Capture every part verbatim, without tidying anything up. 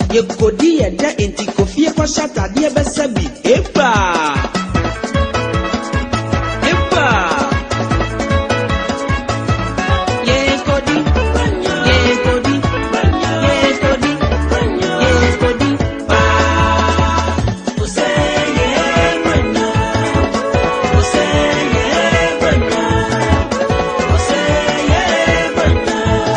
ye kodi ye da enti kofie kwa shata de besabi eba eba ye kodi ye kodi ye kodi ye kodi ba useye banya useye banya useye banya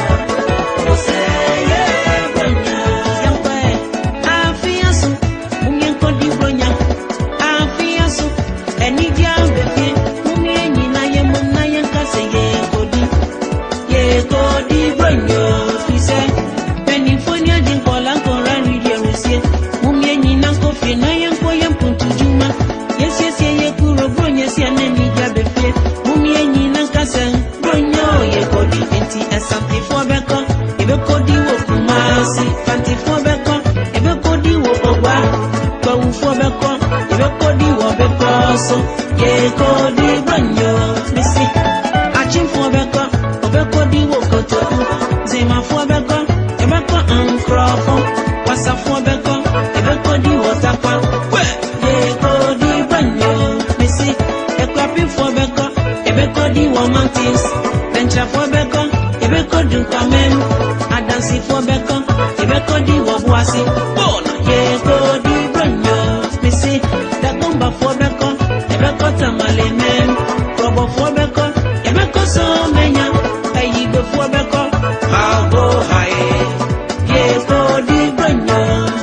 useye banya yampa afiasu munyen kodi banya afiasu eni dia befe munyen nyina ye mona ye kase ye kodi ye kodi banya fise beni fonya din kola kola ridie rusie munyen nyina kofi na ye ko ye puntu juma yes yes ye kuro banya si aneni dia befe munyen nyina kase banya ye kodi enti esampi for beko ebe kodi wo kumasi fanti for beko ebe kodi wo ogwa kwa ufo beko ebe kodi wo beko so ye kodi banyo misi achim for beko ebe kodi wo koto zema for beko ebe ko ankrofo wasa for beko ebe kodi wo takwa ye kodi banyo misi ekwapi for beko ebe kodi wo mountains venture for beko ebe kodi kamen adansi for beko ebe kodi wo buasi bona ye kodi banyo misi da kumba for beko ebe ko tamale men robo for beko ebe ko so menya ayi be for beko how go high ye kodi banyo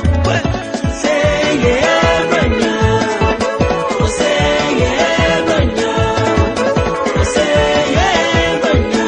say ye banyo say ye banyo say ye banyo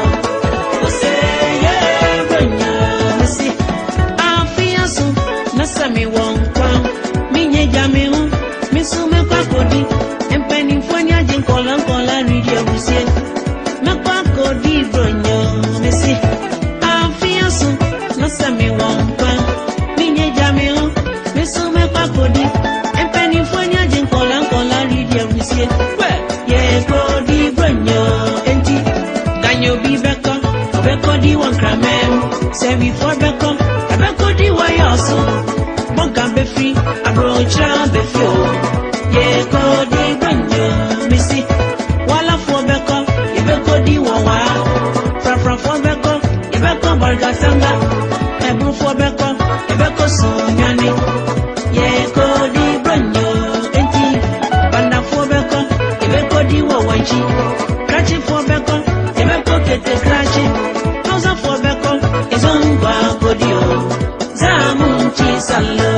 say ye banyo misi afiasu nasami wonkwa minye jame hu misu me kwa kodi empeni fanya jin kola kola ridie busie me kwa kodi bronyo misi afiasu nasami wonkwa minye jame hu misu me kwa kodi empeni fanya jin kola kola ridie busie ye kodi bronyo enti ganyo bi beko beko di wankra men sevi for beko beko di wayoso bonga be free abrocha be fio ye kodi banyo misi wala for beko ye beko di wawa fra fra for beko ye beko barga sanga ebru for beko ye beko sunyani ye kodi banyo enti banda for beko ye beko di wawanchi krachi for beko ye beko kete krachi house for beko izongwa kodi o zamunchi salo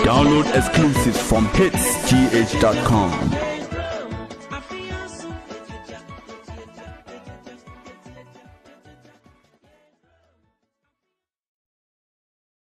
Download exclusives from hits g h dot com.